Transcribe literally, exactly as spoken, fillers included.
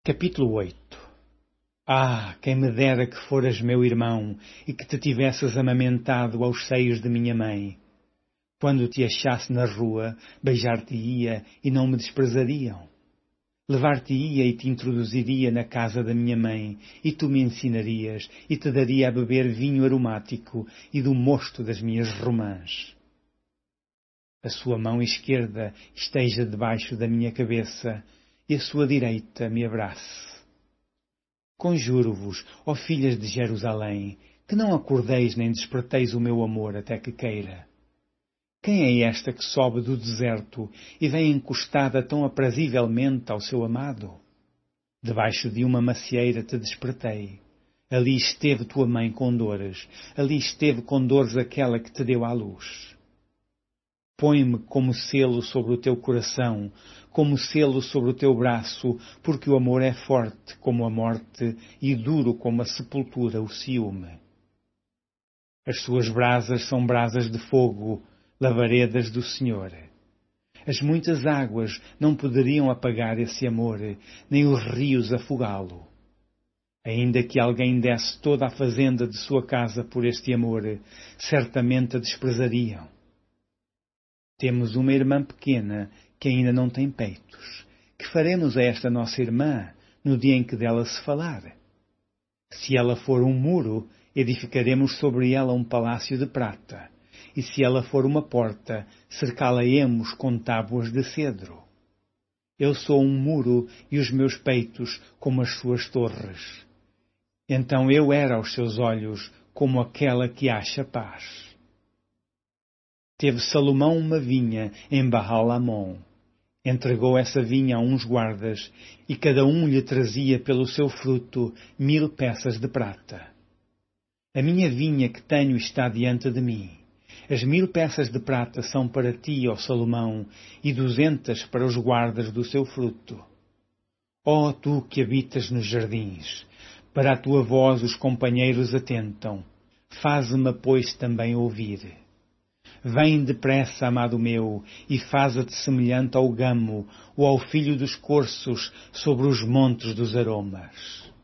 Capítulo oito. Ah, quem me dera que foras meu irmão e que te tivesses amamentado aos seios de minha mãe. Quando te achasse na rua, beijar-te-ia e não me desprezariam. Levar-te-ia e te introduziria na casa da minha mãe, e tu me ensinarias e te daria a beber vinho aromático e do mosto das minhas romãs. A sua mão esquerda esteja debaixo da minha cabeça, e a sua direita me abrace. Conjuro-vos, ó filhas de Jerusalém, que não acordeis nem desperteis o meu amor até que queira. Quem é esta que sobe do deserto e vem encostada tão aprazivelmente ao seu amado? Debaixo de uma macieira te despertei. Ali esteve tua mãe com dores, ali esteve com dores aquela que te deu à luz. Põe-me como selo sobre o teu coração, como selo sobre o teu braço, porque o amor é forte como a morte e duro como a sepultura o ciúme. As suas brasas são brasas de fogo, lavaredas do Senhor. As muitas águas não poderiam apagar esse amor, nem os rios afogá-lo. Ainda que alguém desse toda a fazenda de sua casa por este amor, certamente a desprezariam. Temos uma irmã pequena que ainda não tem peitos. Que faremos a esta nossa irmã no dia em que dela se falar? Se ela for um muro, edificaremos sobre ela um palácio de prata. E se ela for uma porta, cercá-la-emos com tábuas de cedro. Eu sou um muro e os meus peitos como as suas torres. Então eu era aos seus olhos como aquela que acha paz. Teve Salomão uma vinha em Baal-Hamon. Entregou essa vinha a uns guardas, e cada um lhe trazia pelo seu fruto mil peças de prata. A minha vinha que tenho está diante de mim. As mil peças de prata são para ti, ó Salomão, e duzentas para os guardas do seu fruto. Ó tu que habitas nos jardins, para a tua voz os companheiros atentam. Faze-me, pois, também ouvir. Vem depressa, amado meu, e faza-te semelhante ao gamo ou ao filho dos corços sobre os montes dos aromas.